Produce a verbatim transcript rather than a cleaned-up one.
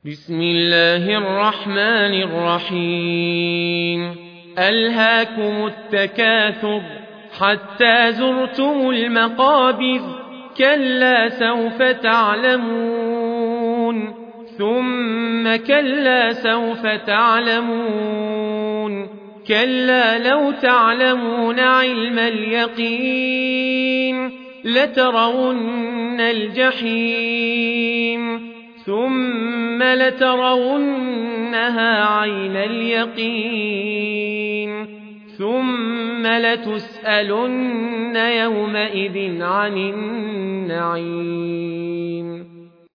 بسم الله الرحمن الرحيم ألهاكم التكاثر حتى زرتم المقابر كلا سوف تعلمون ثم كلا سوف تعلمون كلا لو تعلمون علم اليقين لترون الجحيم ثم لترونها عين اليقين ثم لتسألن يومئذ عن النعيم